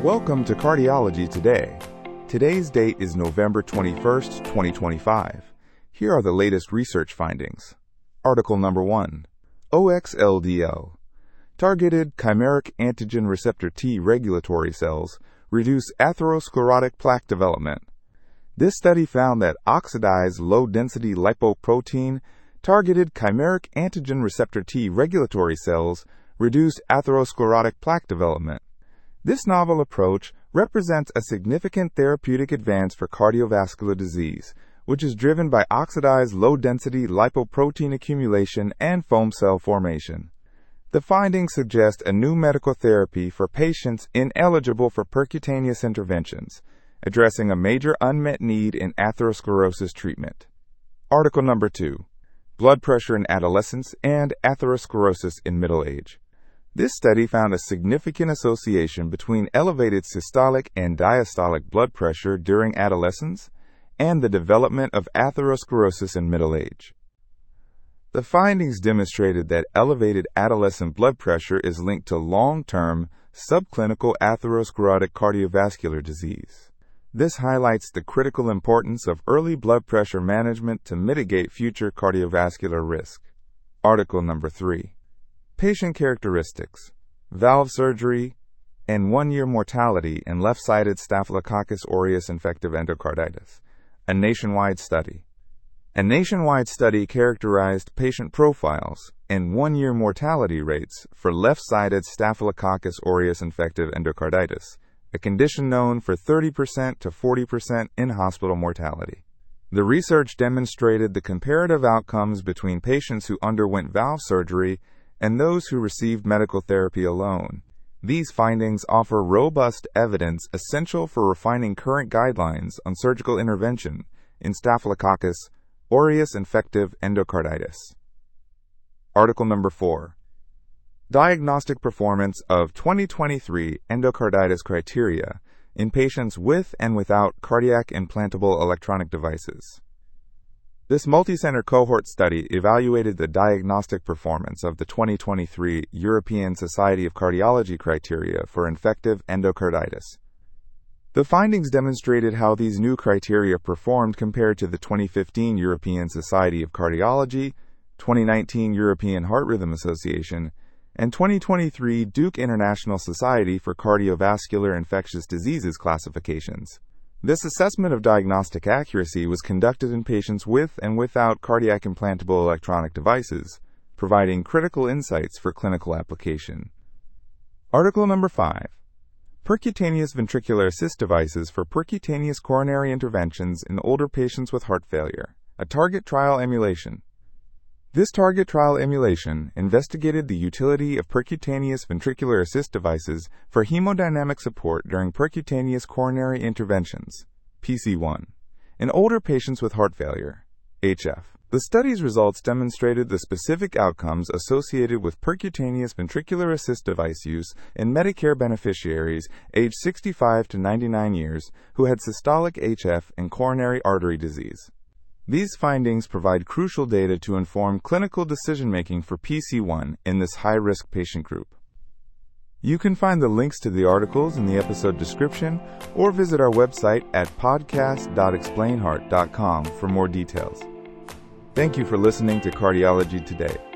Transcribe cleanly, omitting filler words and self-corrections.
Welcome to Cardiology Today. Today's date is November 21st, 2025. Here are the latest research findings. Article number 1. OXLDL. Targeted chimeric antigen receptor T regulatory cells reduce atherosclerotic plaque development. This study found that oxidized low-density lipoprotein targeted chimeric antigen receptor T regulatory cells reduced atherosclerotic plaque development. This novel approach represents a significant therapeutic advance for cardiovascular disease, which is driven by oxidized low-density lipoprotein accumulation and foam cell formation. The findings suggest a new medical therapy for patients ineligible for percutaneous interventions, addressing a major unmet need in atherosclerosis treatment. Article number 2. Blood pressure in adolescents and atherosclerosis in middle age. This study found a significant association between elevated systolic and diastolic blood pressure during adolescence and the development of atherosclerosis in middle age. The findings demonstrated that elevated adolescent blood pressure is linked to long-term subclinical atherosclerotic cardiovascular disease. This highlights the critical importance of early blood pressure management to mitigate future cardiovascular risk. Article number 3. Patient characteristics, valve surgery, and 1-year mortality in left-sided Staphylococcus aureus infective endocarditis, a nationwide study. A nationwide study characterized patient profiles and 1-year mortality rates for left-sided Staphylococcus aureus infective endocarditis, a condition known for 30% to 40% in-hospital mortality. The research demonstrated the comparative outcomes between patients who underwent valve surgery and those who received medical therapy alone. These findings offer robust evidence essential for refining current guidelines on surgical intervention in Staphylococcus aureus infective endocarditis. Article number 4. Diagnostic performance of 2023 endocarditis criteria in patients with and without cardiac implantable electronic devices. This multicenter cohort study evaluated the diagnostic performance of the 2023 European Society of Cardiology criteria for infective endocarditis. The findings demonstrated how these new criteria performed compared to the 2015 European Society of Cardiology, 2019 European Heart Rhythm Association, and 2023 Duke International Society for Cardiovascular Infectious Diseases classifications. This assessment of diagnostic accuracy was conducted in patients with and without cardiac implantable electronic devices, providing critical insights for clinical application. Article number 5. Percutaneous ventricular assist devices for percutaneous coronary interventions in older patients with heart failure, a target trial emulation. This target trial emulation investigated the utility of percutaneous ventricular assist devices for hemodynamic support during percutaneous coronary interventions, PC1, in older patients with heart failure, HF. The study's results demonstrated the specific outcomes associated with percutaneous ventricular assist device use in Medicare beneficiaries aged 65 to 99 years who had systolic HF and coronary artery disease. These findings provide crucial data to inform clinical decision-making for PC1 in this high-risk patient group. You can find the links to the articles in the episode description or visit our website at podcast.explainheart.com for more details. Thank you for listening to Cardiology Today.